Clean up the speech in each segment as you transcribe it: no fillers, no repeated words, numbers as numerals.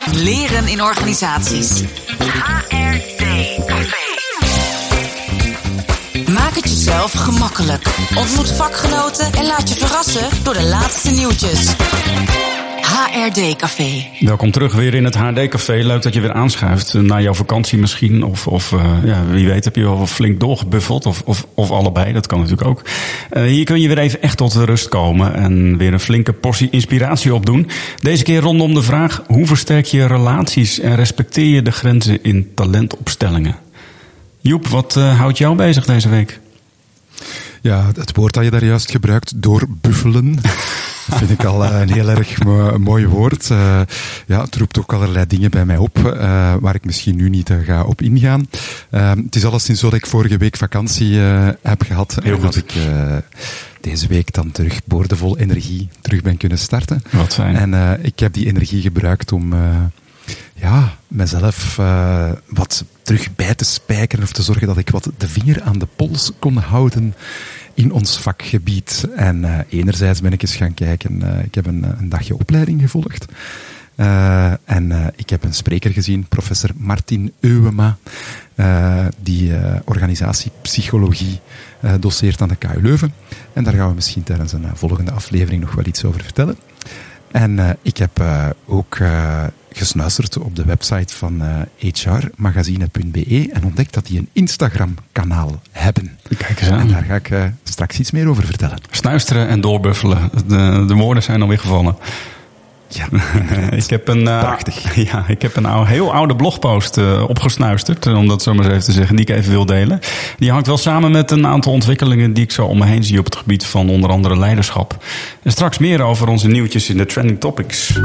Leren in organisaties. HRD Café. Maak het jezelf gemakkelijk. Ontmoet vakgenoten en laat je verrassen door de laatste nieuwtjes. HRD Café. Welkom terug weer in het HRD Café. Leuk dat je weer aanschuift. Na jouw vakantie misschien. Of wie weet heb je wel flink doorgebuffeld. Of allebei, dat kan natuurlijk ook. Hier kun je weer even echt tot rust komen. En weer een flinke portie inspiratie opdoen. Deze keer rondom de vraag: hoe versterk je relaties en respecteer je de grenzen in talentopstellingen? Joep, wat houdt jou bezig deze week? Ja, het woord dat je daar juist gebruikt, doorbuffelen. Dat vind ik al een heel erg mooi woord. Het roept ook allerlei dingen bij mij op, waar ik misschien nu niet ga op ingaan. Het is alleszins zo dat ik vorige week vakantie heb gehad. Heel en goed. dat ik deze week dan terug boordevol energie terug ben kunnen starten. Wat fijn. En ik heb die energie gebruikt om mezelf wat terug bij te spijkeren of te zorgen dat ik wat de vinger aan de pols kon houden in ons vakgebied. En enerzijds ben ik eens gaan kijken. Ik heb een dagje opleiding gevolgd. En ik heb een spreker gezien, professor Martin Euwema, die organisatiepsychologie doseert aan de KU Leuven. En daar gaan we misschien tijdens een volgende aflevering nog wel iets over vertellen. En ik heb ook gesnuisterd op de website van hrmagazine.be en ontdekt dat die een Instagram-kanaal hebben. Kijk eens aan. En daar ga ik straks iets meer over vertellen. Snuisteren en doorbuffelen. De woorden zijn alweer gevallen. Ja, ik heb prachtig. Ik heb een heel oude blogpost opgesnuisterd, om dat zo maar eens even te zeggen, die ik even wil delen. Die hangt wel samen met een aantal ontwikkelingen die ik zo om me heen zie op het gebied van onder andere leiderschap. En straks meer over onze nieuwtjes in de Trending Topics.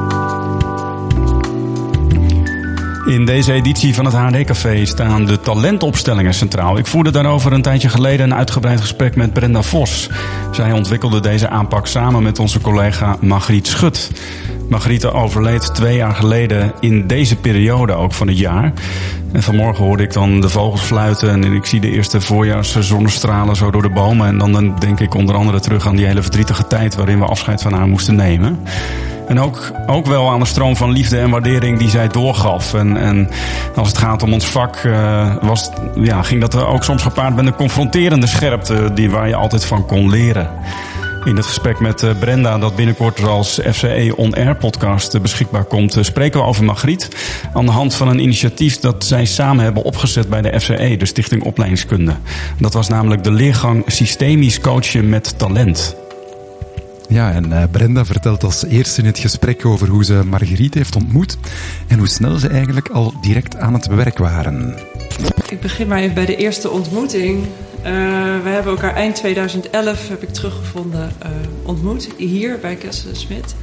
In deze editie van het HRD Café staan de talentopstellingen centraal. Ik voerde daarover een tijdje geleden een uitgebreid gesprek met Brenda Vos. Zij ontwikkelde deze aanpak samen met onze collega Margriet Schut. Margriet overleed 2 jaar geleden in deze periode ook van het jaar. En vanmorgen hoorde ik dan de vogels fluiten en ik zie de eerste voorjaarszonnestralen zo door de bomen. En dan denk ik onder andere terug aan die hele verdrietige tijd waarin we afscheid van haar moesten nemen. En ook wel aan de stroom van liefde en waardering die zij doorgaf. En als het gaat om ons vak, ging dat ook soms gepaard met een confronterende scherpte waar je altijd van kon leren. In het gesprek met Brenda, dat binnenkort als FCE On Air podcast beschikbaar komt, spreken we over Margriet. Aan de hand van een initiatief dat zij samen hebben opgezet bij de FCE, de Stichting Opleidingskunde. Dat was namelijk de leergang Systemisch Coachen met Talent. Ja, en Brenda vertelt als eerste in het gesprek over hoe ze Margriet heeft ontmoet en hoe snel ze eigenlijk al direct aan het werk waren. Ik begin maar even bij de eerste ontmoeting. We hebben elkaar eind 2011, heb ik teruggevonden, ontmoet. Hier bij Kessel Smit.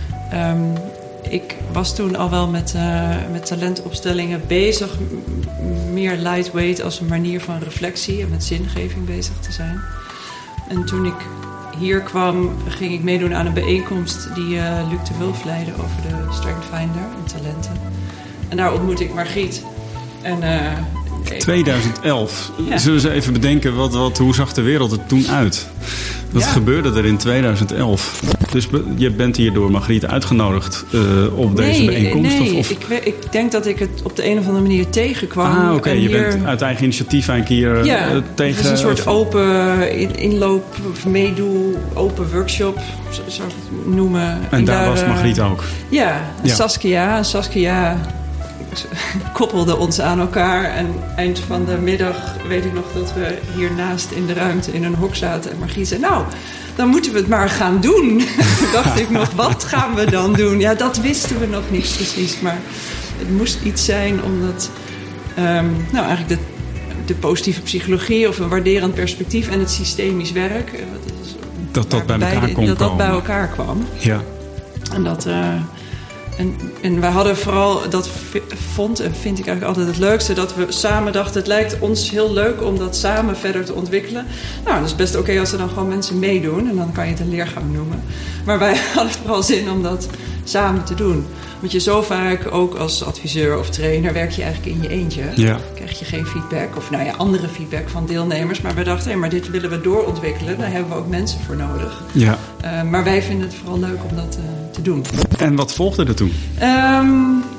Ik was toen al wel met talentopstellingen bezig. Meer lightweight als een manier van reflectie en met zingeving bezig te zijn. En toen ik hier kwam, ging ik meedoen aan een bijeenkomst die Luc de Wulf leidde over de Strength Finder en talenten. En daar ontmoette ik Margriet. En 2011. Ja. Zullen ze even bedenken, hoe zag de wereld er toen uit? Wat gebeurde er in 2011? Dus je bent hier door Margriet uitgenodigd op deze bijeenkomst? Nee, of? Ik denk dat ik het op de een of andere manier tegenkwam. Oké. Je bent uit eigen initiatief eigenlijk hier tegen... Het is een soort open inloop, meedoe, open workshop, zou ik het noemen. En daar was Margriet ook? Ja. Saskia koppelde ons aan elkaar. En eind van de middag weet ik nog dat we hiernaast in de ruimte in een hok zaten. En Margriet zei, nou, dan moeten we het maar gaan doen. Toen dacht ik nog, wat gaan we dan doen? Ja, dat wisten we nog niet precies. Maar het moest iets zijn omdat eigenlijk de positieve psychologie of een waarderend perspectief en het systemisch werk. Dat bij elkaar kon komen. Dat bij elkaar kwam. Ja. En dat... En wij hadden vooral, dat vond en vind ik eigenlijk altijd het leukste, dat we samen dachten, het lijkt ons heel leuk om dat samen verder te ontwikkelen. Nou, dat is best oké als er dan gewoon mensen meedoen en dan kan je het een leergang noemen. Maar wij hadden vooral zin om dat samen te doen. Want je zo vaak, ook als adviseur of trainer, werk je eigenlijk in je eentje. Ja. Krijg je geen feedback of andere feedback van deelnemers. Maar wij dachten, maar dit willen we doorontwikkelen. Daar hebben we ook mensen voor nodig. Ja. Maar wij vinden het vooral leuk om dat te doen. En wat volgde er toen?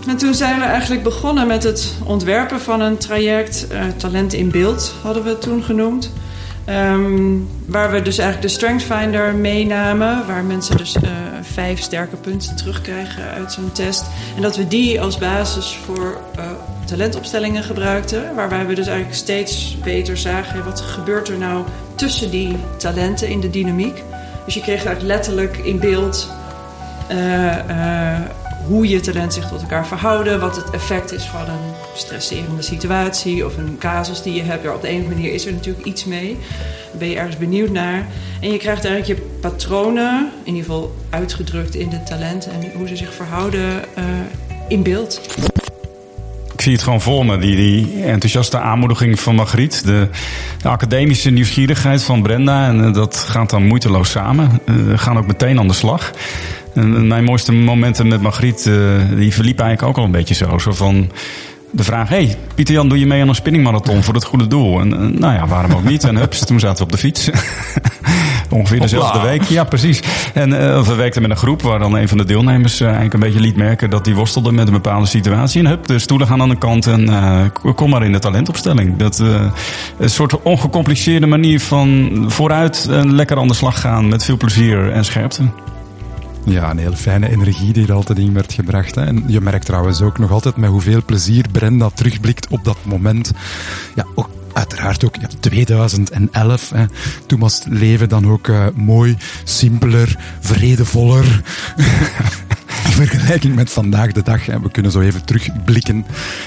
En toen zijn we eigenlijk begonnen met het ontwerpen van een traject. Talent in beeld hadden we het toen genoemd. Waar we dus eigenlijk de Strength Finder meenamen. Waar mensen dus 5 sterke punten terugkrijgen uit zo'n test. En dat we die als basis voor talentopstellingen gebruikten. Waarbij we dus eigenlijk steeds beter zagen, wat gebeurt er nou tussen die talenten in de dynamiek. Dus je kreeg eigenlijk letterlijk in beeld hoe je talenten zich tot elkaar verhouden. Wat het effect is van een stresserende situatie of een casus die je hebt. Op de ene manier is er natuurlijk iets mee. Daar ben je ergens benieuwd naar. En je krijgt eigenlijk je patronen, in ieder geval uitgedrukt in de talenten en hoe ze zich verhouden in beeld. Ik zie het gewoon voor me, die enthousiaste aanmoediging van Margriet. De academische nieuwsgierigheid van Brenda. En dat gaat dan moeiteloos samen. We gaan ook meteen aan de slag. En mijn mooiste momenten met Margriet, die verliepen eigenlijk ook al een beetje zo. Zo van de vraag, hey, Pieter-Jan, doe je mee aan een spinningmarathon voor het goede doel? En nou ja, waarom ook niet? En hups, toen zaten we op de fiets. Ongeveer dezelfde week. Ja, precies. En we werkten met een groep waar dan een van de deelnemers eigenlijk een beetje liet merken dat die worstelde met een bepaalde situatie. En hup, de stoelen gaan aan de kant en kom maar in de talentopstelling. Dat een soort ongecompliceerde manier van vooruit en lekker aan de slag gaan met veel plezier en scherpte. Ja, een heel fijne energie die er altijd in werd gebracht. Hè. En je merkt trouwens ook nog altijd met hoeveel plezier Brenda terugblikt op dat moment. Ja, ook, uiteraard ook 2011. Hè. Toen was het leven dan ook mooi, simpeler, vredevoller. In vergelijking met vandaag de dag. Hè. We kunnen zo even terugblikken.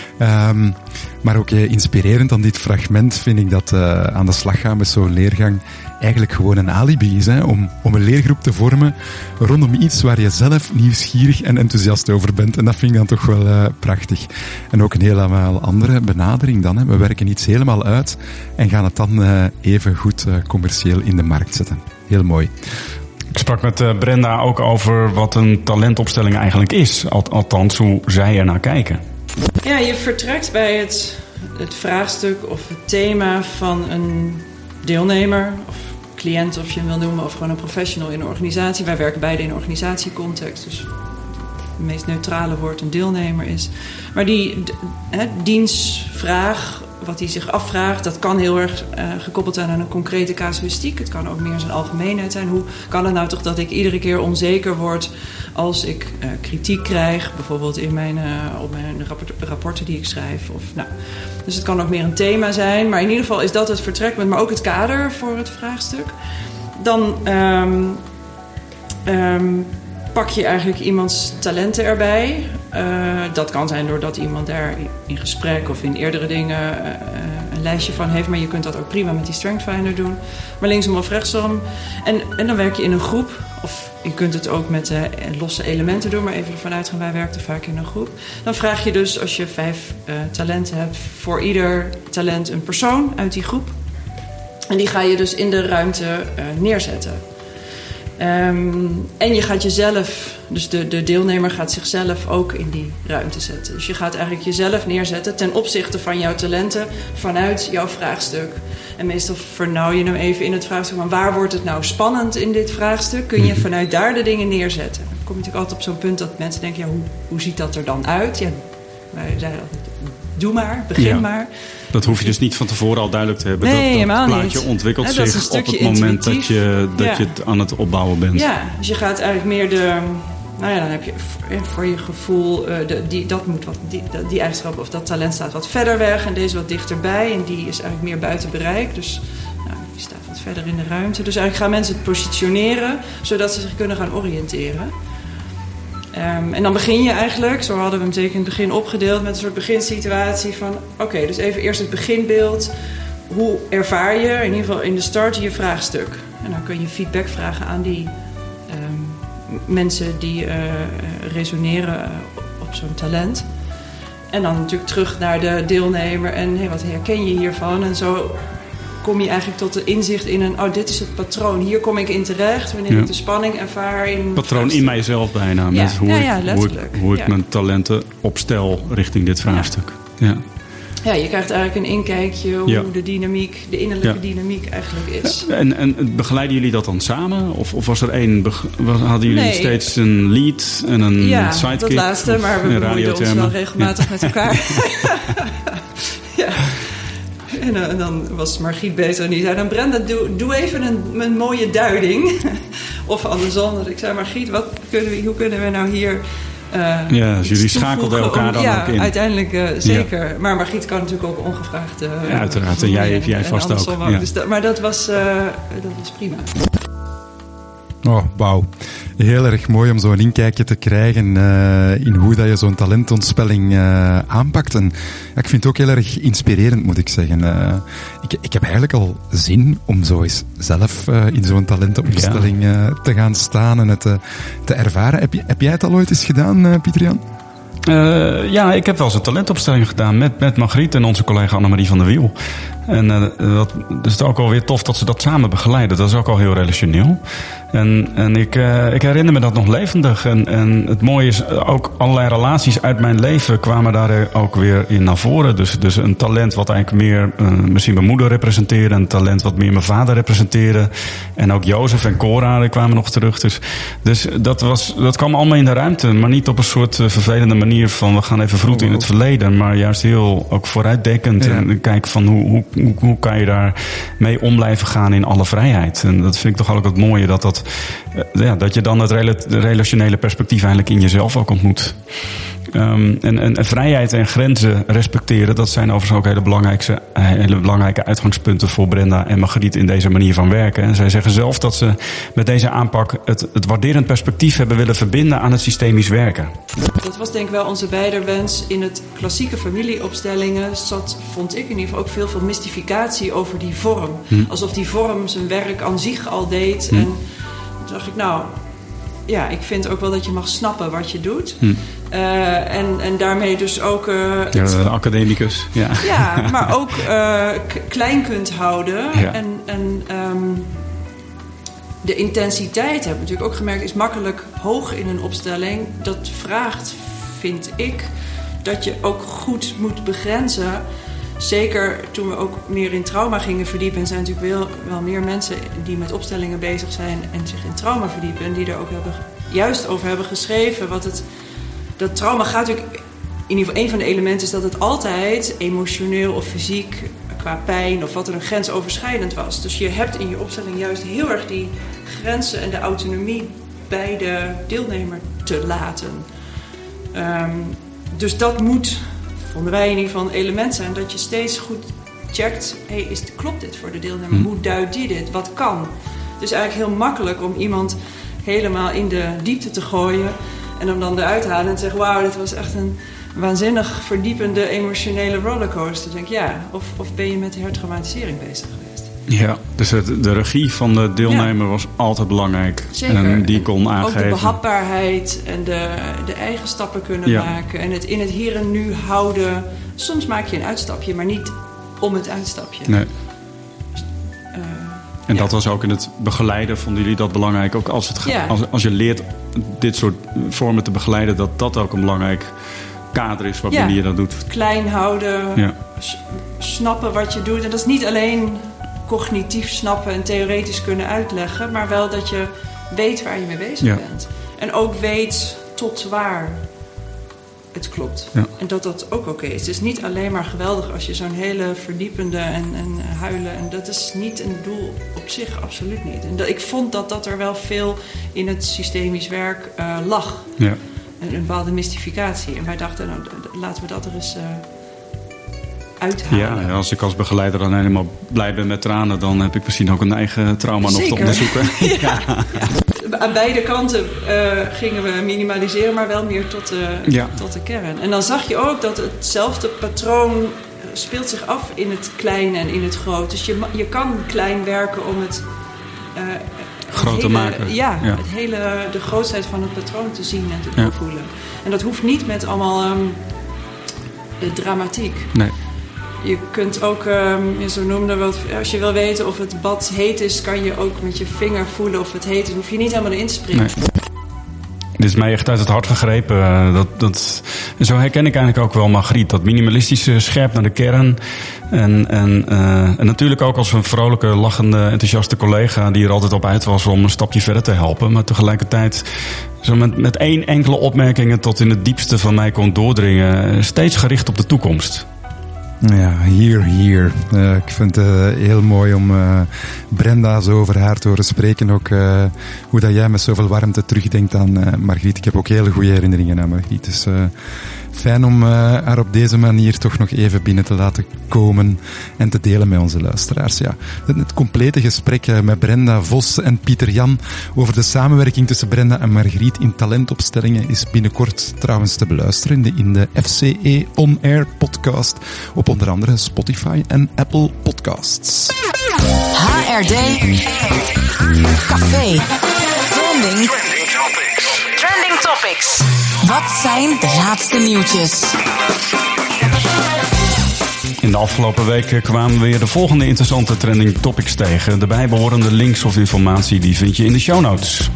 Maar ook inspirerend aan dit fragment vind ik dat aan de slag gaan met zo'n leergang eigenlijk gewoon een alibi is, hè, om een leergroep te vormen rondom iets waar je zelf nieuwsgierig en enthousiast over bent. En dat vind ik dan toch wel prachtig. En ook een helemaal andere benadering dan. Hè. We werken iets helemaal uit en gaan het dan even goed commercieel in de markt zetten. Heel mooi. Ik sprak met Brenda ook over wat een talentopstelling eigenlijk is. Althans, hoe zij er naar kijken. Ja, je vertrekt bij het vraagstuk of het thema van een deelnemer of cliënt, of je hem wil noemen, of gewoon een professional in een organisatie. Wij werken beide in een organisatiecontext, dus het meest neutrale woord een deelnemer is. Maar diens vraag, wat hij zich afvraagt, dat kan heel erg gekoppeld zijn aan een concrete casuïstiek. Het kan ook meer in zijn algemeenheid zijn. Hoe kan het nou toch dat ik iedere keer onzeker word als ik kritiek krijg, bijvoorbeeld op mijn rapporten die ik schrijf. Dus het kan ook meer een thema zijn. Maar in ieder geval is dat het vertrekpunt, maar ook het kader voor het vraagstuk. Dan pak je eigenlijk iemands talenten erbij. Dat kan zijn doordat iemand daar in gesprek of in eerdere dingen een lijstje van heeft. Maar je kunt dat ook prima met die Strength Finder doen. Maar linksom of rechtsom. En dan werk je in een groep. Of je kunt het ook met losse elementen doen. Maar even ervan uitgaan, wij werken vaak in een groep. Dan vraag je dus, als je 5 talenten hebt, voor ieder talent een persoon uit die groep. En die ga je dus in de ruimte neerzetten. En je gaat jezelf, dus de deelnemer gaat zichzelf ook in die ruimte zetten. Dus je gaat eigenlijk jezelf neerzetten ten opzichte van jouw talenten vanuit jouw vraagstuk. En meestal vernauw je hem even in het vraagstuk van waar wordt het nou spannend in dit vraagstuk? Kun je vanuit daar de dingen neerzetten? Dan kom je natuurlijk altijd op zo'n punt dat mensen denken, ja, hoe ziet dat er dan uit? Ja, wij zeiden altijd, doe maar, begin maar. Dat hoef je dus niet van tevoren al duidelijk te hebben. Nee, dat plaatje niet. Ontwikkelt zich op het moment dat je het aan het opbouwen bent. Ja, dus je gaat eigenlijk meer dan heb je voor je gevoel, die eigenschap of dat talent staat wat verder weg en deze wat dichterbij. En die is eigenlijk meer buiten bereik. Dus die staat wat verder in de ruimte. Dus eigenlijk gaan mensen het positioneren, zodat ze zich kunnen gaan oriënteren. En dan begin je eigenlijk, zo hadden we hem zeker in het begin opgedeeld, met een soort beginsituatie van oké, dus even eerst het beginbeeld. Hoe ervaar je, in ieder geval in de start, je vraagstuk? En dan kun je feedback vragen aan die mensen die resoneren op zo'n talent. En dan natuurlijk terug naar de deelnemer en wat herken je hiervan? En zo kom je eigenlijk tot de inzicht in dit is het patroon. Hier kom ik in terecht wanneer ik de spanning ervaar. Patroon in mijzelf bijna. Met hoe ik mijn talenten opstel richting dit vraagstuk. Ja. Ja, je krijgt eigenlijk een inkijkje hoe de dynamiek, de innerlijke dynamiek eigenlijk is. En begeleiden jullie dat dan samen? Of was er één? Hadden jullie steeds een lead en een sidekick? Ja, dat laatste, maar we bemoeiden ons wel regelmatig met elkaar. Ja. En dan was Margriet bezig en die zei dan... Brenda, doe even een mooie duiding. Of andersom. Dat ik zei, Margriet, hoe kunnen we nou hier... dus jullie schakelden elkaar dan ook in. Uiteindelijk zeker. Ja. Maar Margriet kan natuurlijk ook ongevraagd... uiteraard. En jij vast ook. Ja. Dus maar dat was prima. Oh, wauw. Heel erg mooi om zo'n inkijkje te krijgen in hoe dat je zo'n talentontspelling aanpakt. En ik vind het ook heel erg inspirerend, moet ik zeggen. Ik heb eigenlijk al zin om zo eens zelf in zo'n talentontspelling te gaan staan en het te ervaren. Heb jij het al ooit eens gedaan, Pieter-Jan? Ik heb wel eens een talentopstelling gedaan met Margriet en onze collega Annemarie van der Wiel. En dat is ook alweer tof dat ze dat samen begeleiden. Dat is ook al heel relationeel. En ik herinner me dat nog levendig. En het mooie is, ook allerlei relaties uit mijn leven kwamen daar ook weer in naar voren. Dus een talent wat eigenlijk meer misschien mijn moeder representeerde. Een talent wat meer mijn vader representeerde. En ook Jozef en Cora kwamen nog terug. Dus dat kwam allemaal in de ruimte. Maar niet op een soort vervelende manier van we gaan even vroeten in het verleden. Maar juist heel ook vooruitdenkend. Ja. En kijken van hoe kan je daar mee om blijven gaan in alle vrijheid. En dat vind ik toch ook het mooie dat je dan het relationele perspectief eigenlijk in jezelf ook ontmoet. En vrijheid en grenzen respecteren, dat zijn overigens ook hele belangrijke uitgangspunten voor Brenda en Margriet in deze manier van werken. En zij zeggen zelf dat ze met deze aanpak het waarderend perspectief hebben willen verbinden aan het systemisch werken. Dat was denk ik wel onze beider wens. In het klassieke familieopstellingen vond ik in ieder geval ook veel mystificatie over die vorm. Alsof die vorm zijn werk aan zich al deed. En toen dacht ik, ik vind ook wel dat je mag snappen wat je doet. En daarmee dus ook... de academicus. Ja, maar ook klein kunt houden. Ja. En de intensiteit, heb ik natuurlijk ook gemerkt, is makkelijk hoog in een opstelling. Dat vraagt, vind ik, dat je ook goed moet begrenzen. Zeker toen we ook meer in trauma gingen verdiepen. En er zijn natuurlijk wel meer mensen die met opstellingen bezig zijn en zich in trauma verdiepen. En die er ook juist over hebben geschreven. Dat trauma gaat natuurlijk... In ieder geval een van de elementen is dat het altijd emotioneel of fysiek, qua pijn of wat er een grensoverschrijdend was. Dus je hebt in je opstelling juist heel erg die grenzen en de autonomie bij de deelnemer te laten. Dus dat moet, vonden wij in ieder geval, een element zijn. Dat je steeds goed checkt, klopt dit voor de deelnemer? Hoe duidt die dit? Wat kan? Dus eigenlijk heel makkelijk om iemand helemaal in de diepte te gooien en hem dan eruit te halen en te zeggen, wauw, dit was echt een waanzinnig verdiepende emotionele rollercoaster. Dan denk ik, of ben je met de hertraumatisering bezig geweest? Ja, dus de regie van de deelnemer was altijd belangrijk. Zeker. En die kon aangeven. Ook de behapbaarheid en de eigen stappen kunnen maken. En het in het hier en nu houden. Soms maak je een uitstapje, maar niet om het uitstapje. Nee. En dat was ook in het begeleiden, vonden jullie dat belangrijk? Ook als je leert dit soort vormen te begeleiden, dat ook een belangrijk kader is waarbinnen je dat doet. Klein houden, snappen wat je doet. En dat is niet alleen cognitief snappen en theoretisch kunnen uitleggen, maar wel dat je weet waar je mee bezig bent. En ook weet tot waar het klopt. Ja. En dat ook oké is. Het is niet alleen maar geweldig als je zo'n hele verdiepende en huilen. En dat is niet een doel op zich, absoluut niet. En ik vond dat er wel veel in het systemisch werk lag. Ja. Een bepaalde mystificatie. En wij dachten, laten we dat er eens uithalen. Ja, als ik als begeleider dan helemaal blij ben met tranen, dan heb ik misschien ook een eigen trauma nog te onderzoeken. Ja. Aan beide kanten gingen we minimaliseren, maar wel meer tot de kern. En dan zag je ook dat hetzelfde patroon speelt zich af in het klein en in het groot. Dus je kan klein werken om het groot te maken. Ja, de grootheid van het patroon te zien en te voelen. En dat hoeft niet met allemaal de dramatiek. Nee. Je kunt ook, zo noemden we het, als je wil weten of het bad heet is, kan je ook met je vinger voelen of het heet is. Dan hoef je niet helemaal erin te springen. Dit is mij echt uit het hart gegrepen. Zo herken ik eigenlijk ook wel Margriet. Dat minimalistische, scherp naar de kern. En natuurlijk ook als een vrolijke, lachende, enthousiaste collega die er altijd op uit was om een stapje verder te helpen. Maar tegelijkertijd zo met één enkele opmerking tot in het diepste van mij kon doordringen. Steeds gericht op de toekomst. Ja, hier. Ik vind het heel mooi om Brenda zo over haar te horen spreken. Ook hoe dat jij met zoveel warmte terugdenkt aan Margriet. Ik heb ook hele goede herinneringen aan Margriet. Dus fijn om haar op deze manier toch nog even binnen te laten komen en te delen met onze luisteraars. Ja, het complete gesprek met Brenda Vos en Pieter Jan over de samenwerking tussen Brenda en Margriet in talentopstellingen is binnenkort trouwens te beluisteren in de FCE On Air podcast op onder andere Spotify en Apple Podcasts. HRD Café. Trending Topics. Wat zijn de laatste nieuwtjes? In de afgelopen weken kwamen we weer de volgende interessante trending topics tegen. De bijbehorende links of informatie die vind je in de show notes.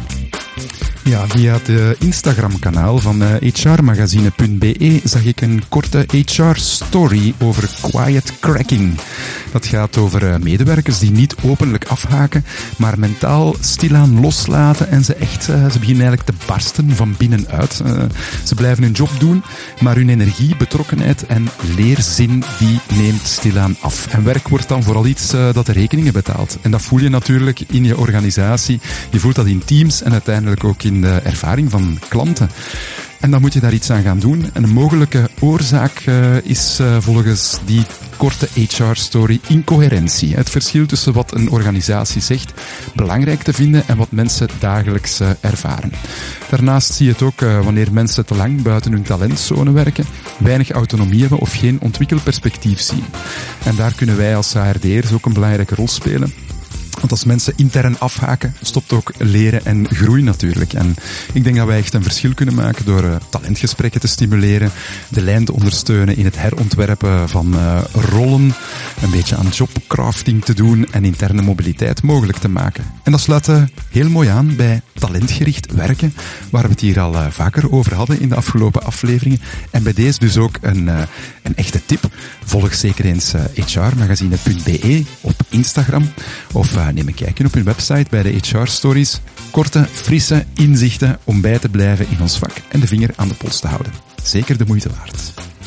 Ja, via het Instagram-kanaal van hrmagazine.be zag ik een korte HR-story over quiet cracking. Dat gaat over medewerkers die niet openlijk afhaken, maar mentaal stilaan loslaten en ze beginnen eigenlijk te barsten van binnenuit. Ze blijven hun job doen, maar hun energie, betrokkenheid en leerzin die neemt stilaan af. En werk wordt dan vooral iets dat de rekeningen betaalt. En dat voel je natuurlijk in je organisatie. Je voelt dat in teams en uiteindelijk ook in de ervaring van klanten. En dan moet je daar iets aan gaan doen. En een mogelijke oorzaak is volgens die korte HR-story incoherentie. Het verschil tussen wat een organisatie zegt belangrijk te vinden en wat mensen dagelijks ervaren. Daarnaast zie je het ook wanneer mensen te lang buiten hun talentzone werken, weinig autonomie hebben of geen ontwikkelperspectief zien. En daar kunnen wij als HRD'ers ook een belangrijke rol spelen. Want als mensen intern afhaken, stopt ook leren en groei natuurlijk. En ik denk dat wij echt een verschil kunnen maken door talentgesprekken te stimuleren, de lijn te ondersteunen in het herontwerpen van rollen, een beetje aan jobcrafting te doen en interne mobiliteit mogelijk te maken. En dat sluit heel mooi aan bij talentgericht werken, waar we het hier al vaker over hadden in de afgelopen afleveringen. En bij deze dus ook een echte tip. Volg zeker eens hrmagazine.be op Instagram of neem een kijkje op hun website bij de HR-stories. Korte, frisse inzichten om bij te blijven in ons vak en de vinger aan de pols te houden. Zeker de moeite waard.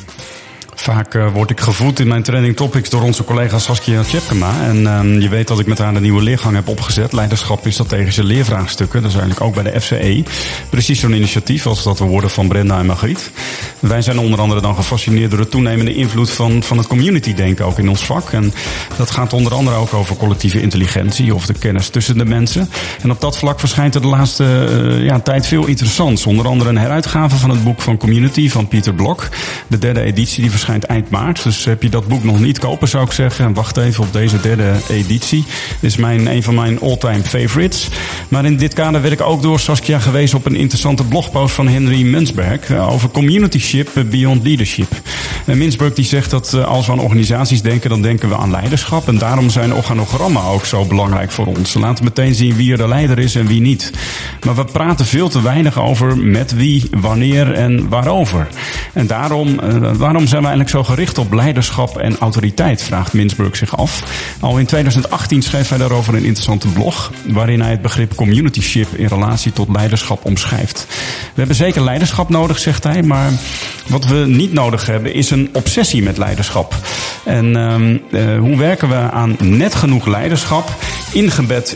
Vaak word ik gevoed in mijn trending topics door onze collega Saskia Tjepkema. En je weet dat ik met haar de nieuwe leergang heb opgezet. Leiderschap is strategische leervraagstukken. Dat is eigenlijk ook bij de FCE. Precies zo'n initiatief als dat we hoorden van Brenda en Margriet. Wij zijn onder andere dan gefascineerd door de toenemende invloed van het community-denken ook in ons vak. En dat gaat onder andere ook over collectieve intelligentie of de kennis tussen de mensen. En op dat vlak verschijnt er de laatste tijd veel interessants. Onder andere een heruitgave van het boek van Community van Pieter Blok. De derde editie die verschijnt eind maart. Dus heb je dat boek nog niet kopen, zou ik zeggen. En wacht even op deze derde editie. Dit is een van mijn all-time favorites. Maar in dit kader werd ik ook door Saskia gewezen op een interessante blogpost van Henry Mintzberg over communityship beyond leadership. En Mintzberg die zegt dat als we aan organisaties denken, dan denken we aan leiderschap. En daarom zijn organogrammen ook zo belangrijk voor ons. Ze laten meteen zien wie er de leider is en wie niet. Maar we praten veel te weinig over met wie, wanneer en waarover. En waarom zijn we eigenlijk zo gericht op leiderschap en autoriteit, vraagt Mintzberg zich af. Al in 2018 schreef hij daarover een interessante blog, waarin hij het begrip communityship in relatie tot leiderschap omschrijft. We hebben zeker leiderschap nodig, zegt hij, maar wat we niet nodig hebben is een obsessie met leiderschap. En hoe werken we aan net genoeg leiderschap ingebed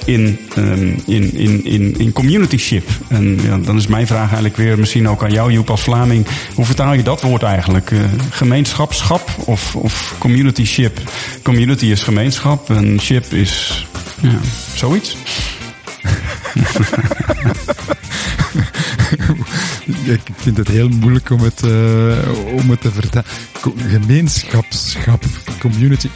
in communityship? En ja, dan is mijn vraag eigenlijk weer misschien ook aan jou, Joep, als Vlaming. Hoe vertaal je dat woord eigenlijk? Gemeenschapschap of communityship? Community is gemeenschap en ship is zoiets. Ik vind het heel moeilijk om het te vertalen. Gemeenschapschap, community.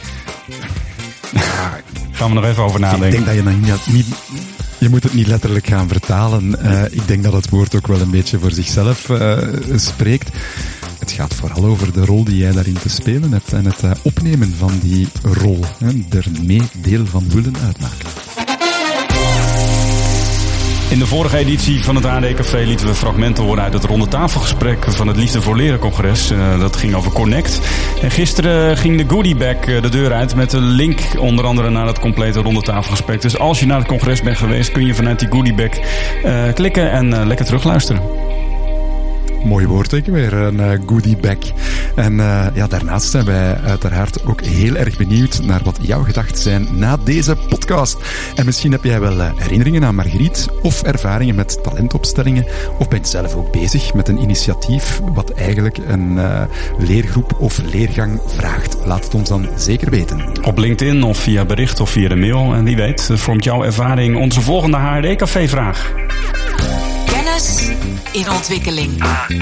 Gaan we nog even over nadenken. Ik denk dat je dan niet... Je moet het niet letterlijk gaan vertalen. Ik denk dat het woord ook wel een beetje voor zichzelf spreekt. Het gaat vooral over de rol die jij daarin te spelen hebt en het opnemen van die rol. Er mee deel van willen uitmaken. In de vorige editie van het HRD Café lieten we fragmenten horen uit het rondetafelgesprek van het Liefde voor Leren congres. Dat ging over Connect. En gisteren ging de goodiebag de deur uit met een link onder andere naar het complete rondetafelgesprek. Dus als je naar het congres bent geweest, kun je vanuit die goodiebag klikken en lekker terugluisteren. Mooi woord, ik weer een goodiebag. En daarnaast zijn wij uiteraard ook heel erg benieuwd naar wat jouw gedachten zijn na deze podcast. En misschien heb jij wel herinneringen aan Margriet of ervaringen met talentopstellingen. Of ben je zelf ook bezig met een initiatief wat eigenlijk een leergroep of leergang vraagt. Laat het ons dan zeker weten. Op LinkedIn of via bericht of via de mail. En wie weet vormt jouw ervaring onze volgende HRD Café vraag. Kennis in ontwikkeling.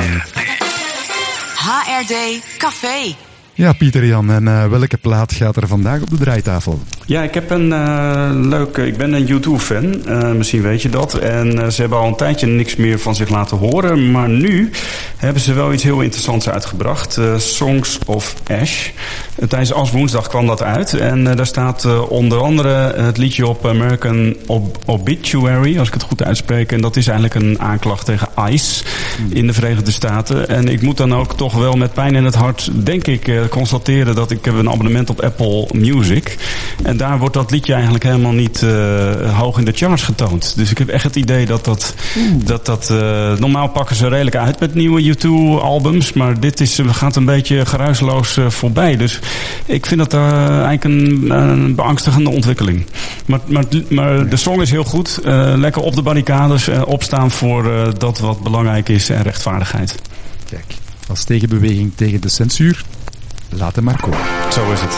HRD Café. Ja, Pieter-Jan, en welke plaat gaat er vandaag op de draaitafel? Ja, ik heb een leuke... Ik ben een U2-fan, misschien weet je dat. En ze hebben al een tijdje niks meer van zich laten horen. Maar nu hebben ze wel iets heel interessants uitgebracht. Songs of Ash. Tijdens Ash Woensdag kwam dat uit. En daar staat onder andere het liedje op American Obituary, als ik het goed uitspreek. En dat is eigenlijk een aanklacht tegen ICE in de Verenigde Staten. En ik moet dan ook toch wel met pijn in het hart, denk ik, constateren dat ik heb een abonnement op Apple Music. En daar wordt dat liedje eigenlijk helemaal niet hoog in de charts getoond. Dus ik heb echt het idee dat normaal pakken ze redelijk uit met nieuwe U2-albums. Maar dit gaat een beetje geruisloos voorbij. Dus ik vind dat eigenlijk een beangstigende ontwikkeling. Maar de song is heel goed. Lekker op de barricades. Opstaan voor dat wat belangrijk is en rechtvaardigheid. Kijk, als tegenbeweging tegen de censuur, laat hem maar komen. Zo is het.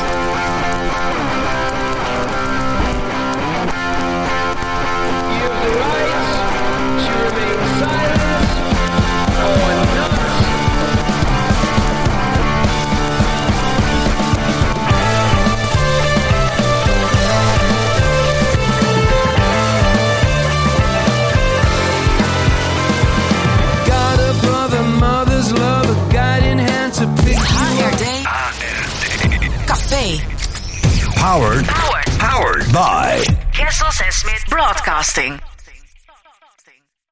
Powered by Kessels & Smith Broadcasting.